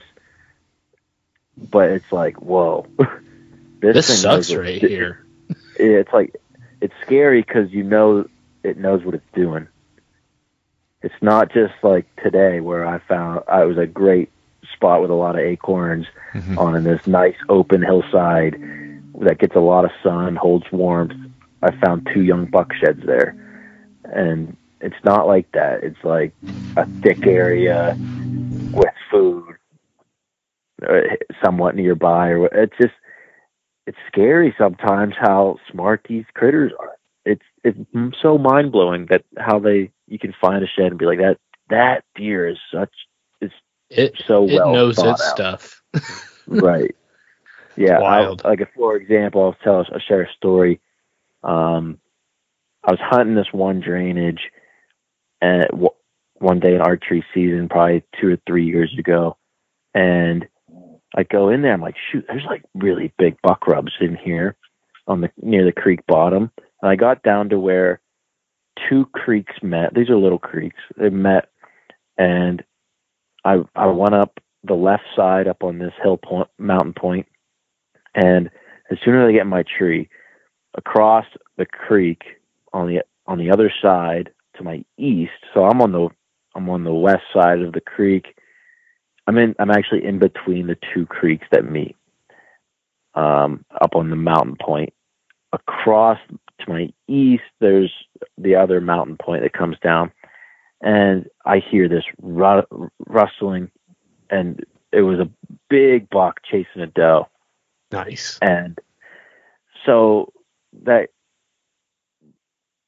But it's like, whoa, this, this thing sucks knows right what, here. It's like, it's scary because you know it knows what it's doing. It's not just like today where I found I was a great spot with a lot of acorns mm-hmm. on this nice open hillside that gets a lot of sun, holds warmth. I found two young buck sheds there, and it's not like that. It's like a thick area with food somewhat nearby, or it's just it's scary sometimes how smart these critters are. It's it's so mind blowing that how they you can find a shed and be like that that deer is such is it so it well knows thought its out. Stuff. Right. Yeah. Wild. I, like for example, I'll tell I'll share a story. Um, I was hunting this one drainage, and w- one day in archery season, probably two or three years ago, and I go in there. I'm like, shoot, there's like really big buck rubs in here on the near the creek bottom. And I got down to where two creeks met. These are little creeks. They met, and I I went up the left side up on this hill point, mountain point, and as soon as I get in my tree, across the creek on the on the other side to my east. So I'm on the I'm on the west side of the creek. I'm in. I'm actually in between the two creeks that meet, um, up on the mountain point. Across to my east, there's the other mountain point that comes down, and I hear this ru- rustling, and it was a big buck chasing a doe. Nice. And so that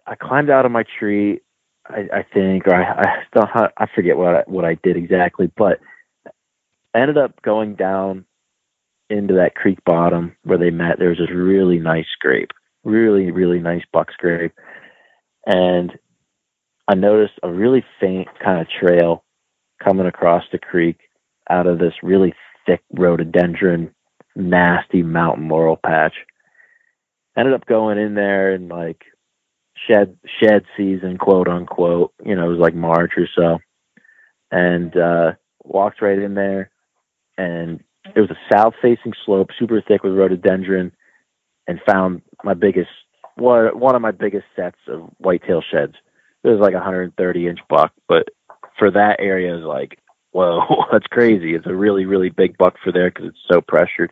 I climbed out of my tree, I, I think, or I, I still I forget what I, what I did exactly, but I ended up going down into that creek bottom where they met. There was this really nice scrape, really really nice buck scrape, and I noticed a really faint kind of trail coming across the creek out of this really thick rhododendron, nasty mountain laurel patch. Ended up going in there and like shed shed season, quote unquote. You know, it was like March or so, and uh, walked right in there, and it was a south facing slope, super thick with rhododendron, and found my biggest one one of my biggest sets of whitetail sheds. It was like a one hundred thirty inch buck, but for that area, is like, whoa, that's crazy. It's a really, really big buck for there because it's so pressured.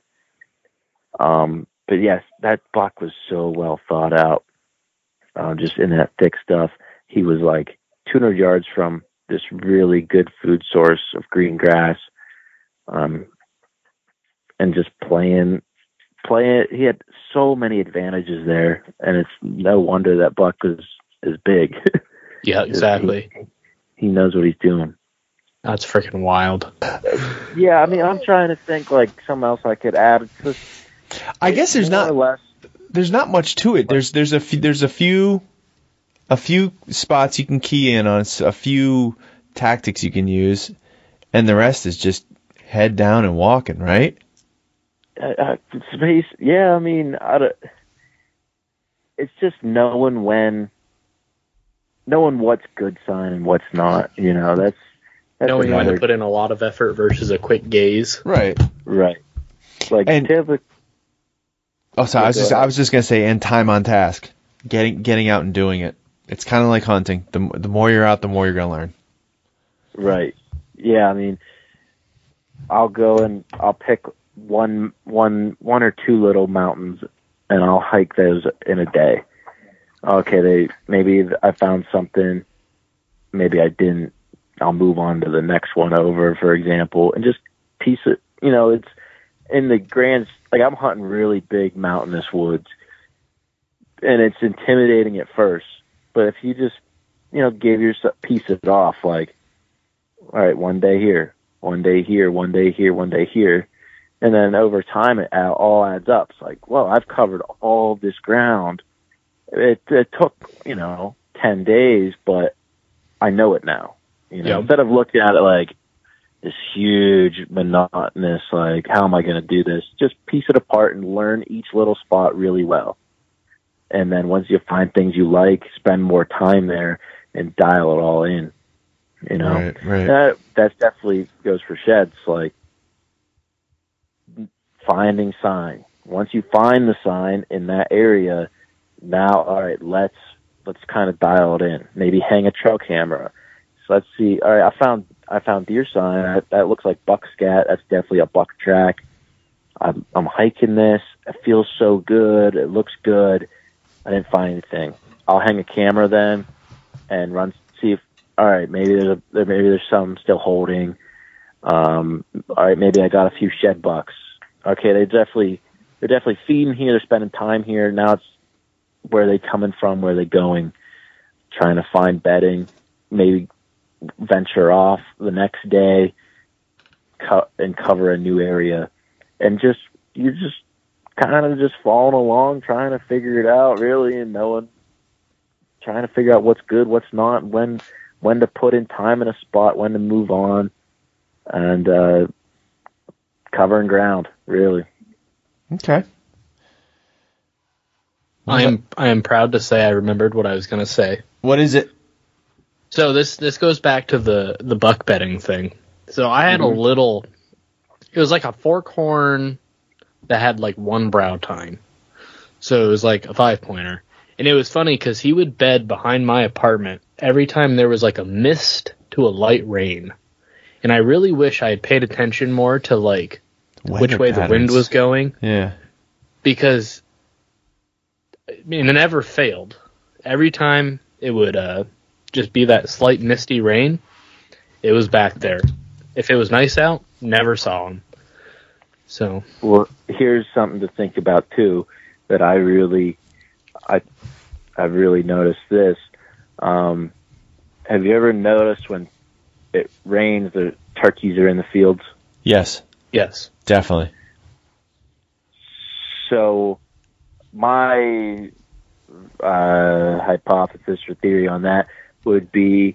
Um, but yes, that buck was so well thought out. Uh, just in that thick stuff. He was like two hundred yards from this really good food source of green grass. Um, and just playing, playing, he had so many advantages there, and it's no wonder that buck was is big. Yeah, exactly. He, he knows what he's doing. That's freaking wild. Yeah, I mean, I'm trying to think like something else I could add. Just, I guess there's not less, there's not much to it. There's there's a few, there's a few a few spots you can key in on, a few tactics you can use, and the rest is just head down and walking, right? Uh, space, yeah. I mean, I don't, it's just knowing when, knowing what's good sign and what's not. You know, that's, that's knowing when another, to put in a lot of effort versus a quick gaze. Right. Right. Like and, typically. Oh, sorry. I was just I was just gonna say, and time on task, getting getting out and doing it. It's kind of like hunting. The the more you're out, the more you're gonna learn. Right. Yeah. I mean, I'll go and I'll pick one one one or two little mountains, and I'll hike those in a day. Okay, they maybe I found something, maybe I didn't. I'll move on to the next one over, for example, and just piece it. You know, it's in the grand. Like I'm hunting really big mountainous woods, and it's intimidating at first. But if you just, you know, give yourself piece it off, like, all right, one day here, one day here, one day here, one day here, and then over time it all adds up. It's like, well, I've covered all this ground. It, it took, you know, ten days, but I know it now. You know, Yep. Instead of looking at it like this huge, monotonous, like, how am I going to do this? Just piece it apart and learn each little spot really well. And then once you find things you like, spend more time there and dial it all in. You know, Right, right. that that definitely goes for sheds. Like finding sign. Once you find the sign in that area, now all right, let's let's kind of dial it in. Maybe hang a trail camera. So let's see. All right, I found I found deer sign. That, that looks like buck scat. That's definitely a buck track. I'm I'm hiking this. It feels so good. It looks good. I didn't find anything. I'll hang a camera then and run see if all right, maybe there's a there maybe there's some still holding. Um, all right, maybe I got a few shed bucks. Okay, they definitely they're definitely feeding here. They're spending time here. Now it's where are they coming from? Where are they going? Trying to find bedding. Maybe venture off the next day, co- and cover a new area, and just you're just kind of just following along, trying to figure it out, really, and knowing, trying to figure out what's good, what's not, when when to put in time in a spot, when to move on, and uh, covering ground, really. Okay. I am I am proud to say I remembered what I was going to say. What is it? So this this goes back to the the buck bedding thing. So I had mm-hmm. a little. It was like a fork horn that had like one brow tine. So it was like a five pointer, and it was funny because he would bed behind my apartment every time there was like a mist to a light rain, and I really wish I had paid attention more to like Weather which way patterns. the wind was going. Yeah. Because I mean, it never failed. Every time it would uh, just be that slight misty rain, it was back there. If it was nice out, never saw him. So, well, here's something to think about too. That I really, I, I've really noticed this. Um, have you ever noticed when it rains, the turkeys are in the fields? Yes, Yes. definitely. So my uh, hypothesis or theory on that would be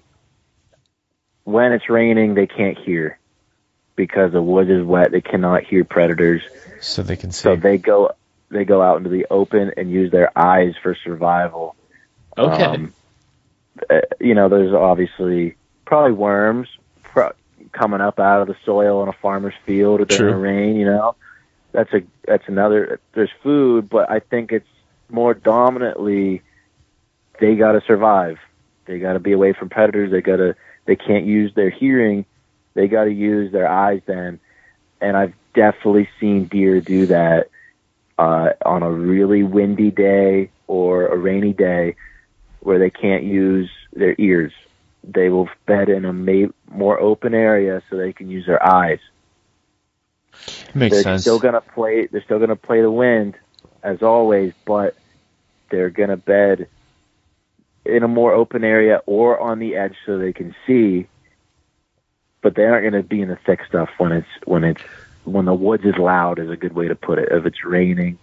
when it's raining, they can't hear because the woods is wet. They cannot hear predators. So they can see. So they go they go out into the open and use their eyes for survival. Okay. Um, uh, you know, there's obviously probably worms pro- coming up out of the soil in a farmer's field during True. the rain. You know, that's a that's another. There's food, but I think it's more dominantly they got to survive. They got to be away from predators. They got to. They can't use their hearing. They got to use their eyes then. And I've definitely seen deer do that uh, on a really windy day or a rainy day where they can't use their ears. They will bed in a ma- more open area so they can use their eyes. Makes they're sense. Still gonna play. They're still gonna play the wind as always, but they're gonna bed in a more open area or on the edge so they can see. But they aren't going to be in the thick stuff when it's when it's when the woods is loud is a good way to put it. If it's raining,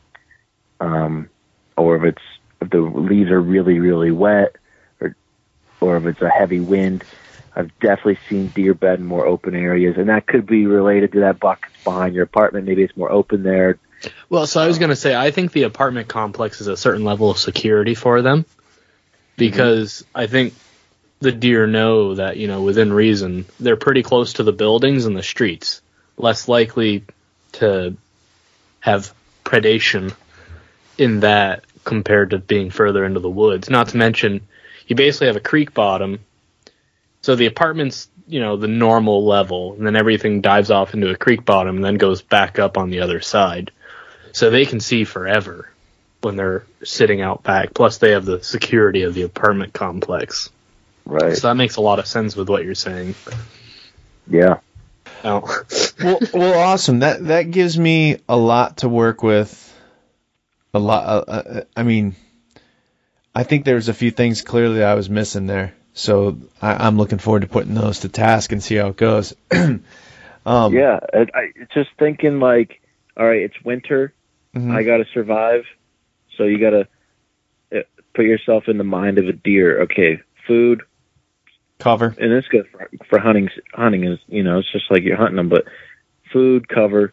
um, or if it's if the leaves are really really wet, or or if it's a heavy wind, I've definitely seen deer bed in more open areas, and that could be related to that buck behind your apartment. Maybe it's more open there. Well, so I was going to say, I think the apartment complex is a certain level of security for them, because mm-hmm. I think the deer know that, you know, within reason, they're pretty close to the buildings and the streets, less likely to have predation in that compared to being further into the woods. Not to mention, you basically have a creek bottom, so the apartment's, you know, the normal level, and then everything dives off into a creek bottom and then goes back up on the other side. So they can see forever when they're sitting out back. Plus, they have the security of the apartment complex. Right. So that makes a lot of sense with what you're saying. Yeah. Oh. well, well, awesome. That that gives me a lot to work with. A lot. Uh, uh, I mean, I think there's a few things clearly I was missing there. So I, I'm looking forward to putting those to task and see how it goes. um, yeah, I, I just thinking like, all right, it's winter. Mm-hmm. I got to survive. So you got to put yourself in the mind of a deer. Okay, food. Cover. And this goes for, for hunting. Hunting is, you know, it's just like you're hunting them, but food, cover,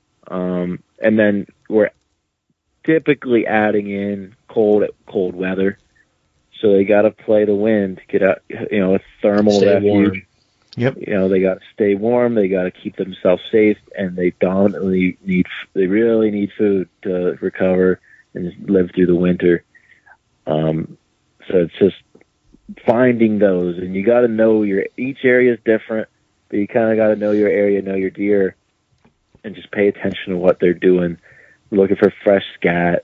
um, and then we're typically adding in cold cold weather. So they got to play the wind, get out, you know, a thermal stay refuge. Warm. Yep. You know, they got to stay warm. They got to keep themselves safe, and they dominantly need. They really need food to recover and just live through the winter. Um, so it's just finding those, and you got to know your each area is different, but you kind of got to know your area, know your deer, and just pay attention to what they're doing, looking for fresh scat,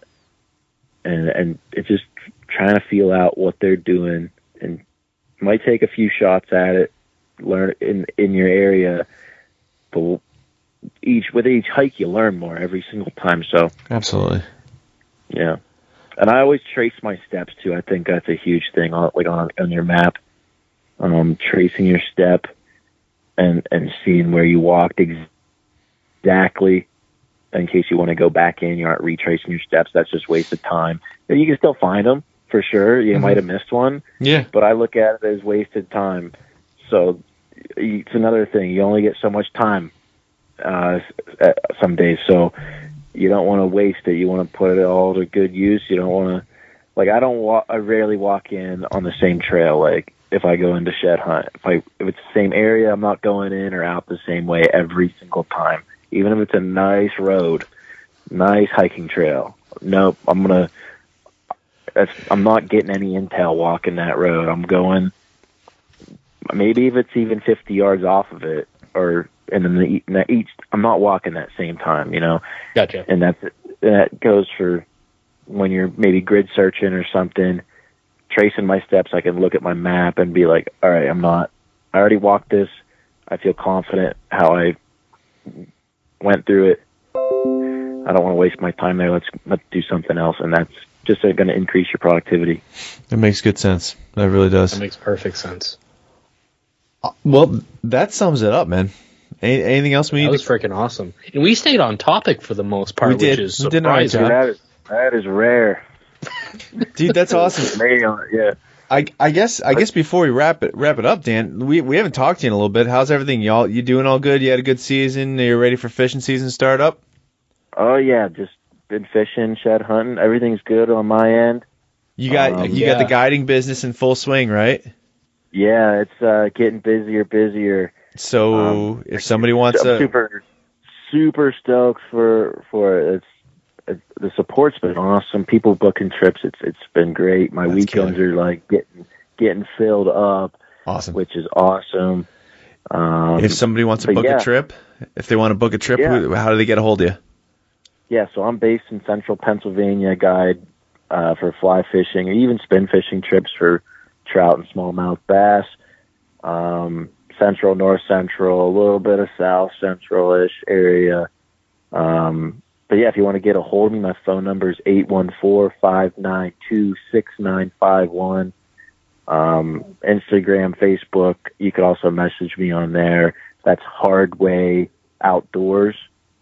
and and it's just trying to feel out what they're doing, and it might take a few shots at it, learn in in your area, but each with each hike you learn more every single time. So absolutely, yeah. And I always trace my steps too. I think that's a huge thing, on, like on on your map, um, tracing your step, and and seeing where you walked ex- exactly. In case you want to go back in, you aren't retracing your steps. That's just wasted time. And you can still find them for sure. You mm-hmm. might have missed one. Yeah. But I look at it as wasted time. So it's another thing. You only get so much time uh, some days. So you don't want to waste it. You want to put it all to good use. You don't want to, like, I don't walk, I rarely walk in on the same trail. Like, if I go into shed hunt, if I, if it's the same area, I'm not going in or out the same way every single time. Even if it's a nice road, nice hiking trail. Nope, I'm going to, I'm not getting any intel walking that road. I'm going, maybe if it's even fifty yards off of it, or, and then the, the each, I'm not walking that same time, you know? Gotcha. And that's, that goes for when you're maybe grid searching or something, tracing my steps. I can look at my map and be like, all right, I'm not, I already walked this. I feel confident how I went through it. I don't want to waste my time there. Let's let's do something else. And that's just going to increase your productivity. That makes good sense. That really does. That makes perfect sense. Well, that sums it up, man. Any, anything else we need? That was to... freaking awesome. And we stayed on topic for the most part, We did. which is We did a nice surprising. job. That is, that is rare. Dude, that's awesome. Yeah. I, I guess I guess before we wrap it wrap it up, Dan, we we haven't talked to you in a little bit. How's everything, y'all? You doing all good? You had a good season? You're ready for fishing season to start up? Oh yeah, just been fishing, shed hunting. Everything's good on my end. You got Um, you yeah. got the guiding business in full swing, right? Yeah, it's uh, getting busier, busier. So Um, if somebody wants I'm to, super, super stoked for for it. It's, it's the support's been awesome. People booking trips. It's it's been great. My That's weekends killer. are like getting getting filled up, awesome. which is awesome. Um, If somebody wants to but book yeah. a trip, if they want to book a trip, Yeah. who- how do they get a hold of you? Yeah, so I'm based in central Pennsylvania, guide uh, for fly fishing, or even spin fishing trips for trout and smallmouth bass. Um, central, north central, a little bit of south central-ish area. Um, but yeah, if you want to get a hold of me, my phone number is eight one four, five nine two, six nine five one. Um, Instagram, Facebook, you could also message me on there. That's Hardway Outdoors.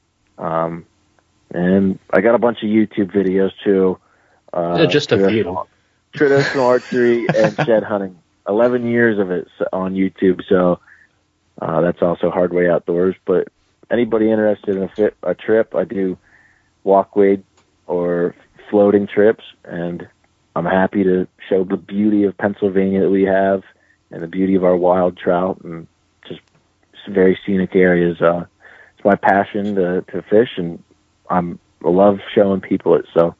Um, and I got a bunch of YouTube videos too. Uh, Yeah, just a few. traditional- Traditional archery and shed hunting. eleven years of it on YouTube, so uh, that's also Hardway Outdoors. But anybody interested in a, fit, a trip, I do walkway or floating trips, and I'm happy to show the beauty of Pennsylvania that we have and the beauty of our wild trout and just very scenic areas. Uh, it's my passion to, to fish, and I'm, I love showing people it, so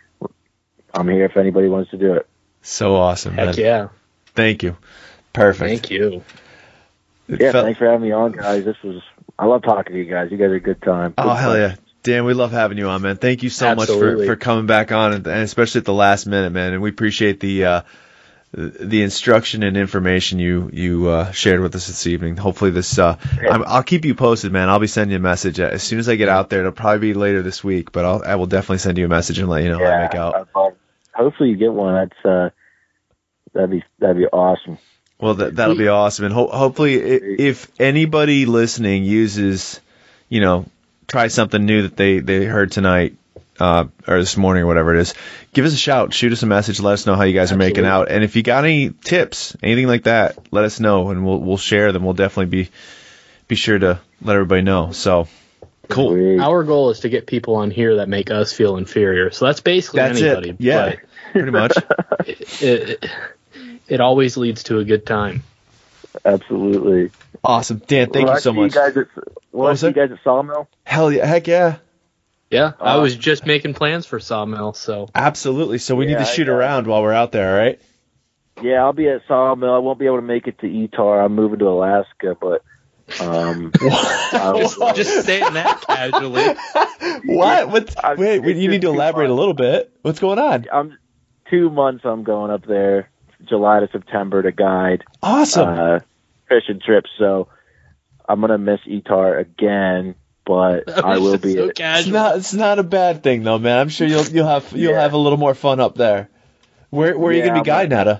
I'm here if anybody wants to do it. So awesome, Heck man. yeah. Thank you. Perfect. Thank you. It Yeah, felt- thanks for having me on, guys. This was I love talking to you guys. You guys are a good time. Oh, Good hell fun. yeah. Dan, we love having you on, man. Thank you so Absolutely. much for, for coming back on, and, and especially at the last minute, man. And we appreciate the uh, the instruction and information you you uh, shared with us this evening. Hopefully this, uh, I'm, I'll keep you posted, man. I'll be sending you a message as soon as I get out there. It'll probably be later this week, but I'll, I will definitely send you a message and let you know how I make out. I'd love- hopefully you get one. That's uh, that'd be that'd be awesome. Well, that that'll be awesome, and ho- hopefully, i- if anybody listening uses, you know, try something new that they they heard tonight uh, or this morning or whatever it is, give us a shout, shoot us a message, let us know how you guys are making out, and if you got any tips, anything like that, let us know, and we'll we'll share them. We'll definitely be be sure to let everybody know. So cool. Sweet. Our goal is to get people on here that make us feel inferior. So that's basically That's anybody. it. Yeah, pretty much. But it, it, it always leads to a good time. Absolutely. Awesome, Dan. Thank Well, you so I see you much. guys at, well, I was see you that? guys at Sawmill. Hell yeah, heck yeah. Yeah, I Uh, was just making plans for Sawmill, so Absolutely. So we Yeah, need to I shoot got it. around while we're out there, all right? Yeah, I'll be at Sawmill. I won't be able to make it to Etar. I'm moving to Alaska, but um, I was- just saying that casually. What? What? I- Wait, wait, it's you need to just too elaborate a fun. little bit. What's going on? I'm two months. I'm going up there, July to September, to guide Awesome. uh, fishing trips. So I'm gonna miss Etar again, but That I was will just be. so at, It's casual. not. It's not a bad thing though, man. I'm sure you'll you'll have you'll Yeah. have a little more fun up there. Where where are you Yeah, gonna be guiding out of?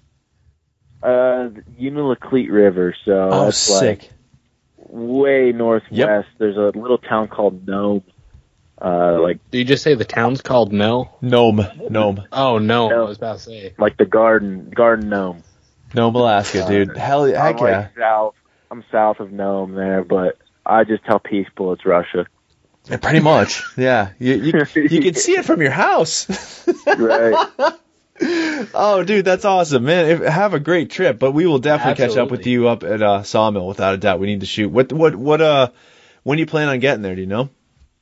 uh, Unalakleet River. So Oh, that's like sick. way northwest. Yep. There's a little town called Nome. Uh, like Did you just say the town's called Nell? Nome, Nome, Oh, no, No. I was about to say. like the garden, Garden Nome. Nome, Alaska, dude. Hell, yeah, heck I'm yeah. like south. I'm south of Nome there, but I just tell people it's Russia. Yeah, pretty much. Yeah, you you, you can see it from your house. Right. Oh, dude, that's awesome, man. If, have a great trip, but we will definitely catch up with Absolutely. you up at uh, Sawmill without a doubt. We need to shoot. What what what uh? When do you plan on getting there? Do you know?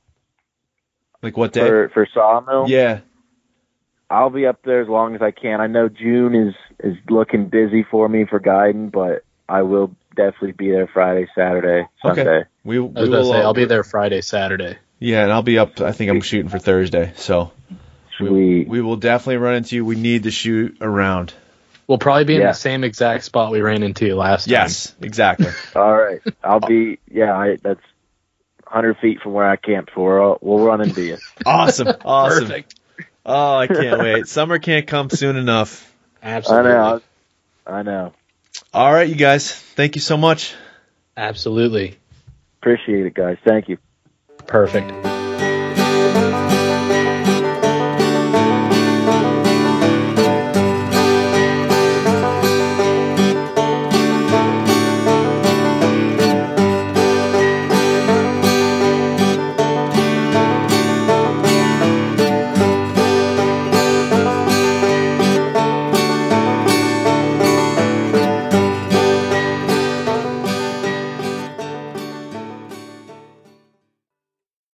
Like what day? For for Sawmill, Yeah. I'll be up there as long as I can. I know June is is looking busy for me for guiding, but I will definitely be there Friday, Saturday, Sunday. Okay. We, I we was about to will. say, uh, I'll be there Friday, Saturday. Yeah, and I'll be up. I think I'm shooting for Thursday, so we, Sweet. we will definitely run into you. We need to shoot around. We'll probably be in Yeah. the same exact spot we ran into you last time. Yes, exactly. All right. I'll be. Yeah, I, that's one hundred feet from where I camped for. I'll, we'll run into you. Awesome, awesome. Perfect. Oh, I can't wait. Summer can't come soon enough. Absolutely. I know. I know. All right, you guys. Thank you so much. Absolutely. Appreciate it, guys. Thank you. Perfect.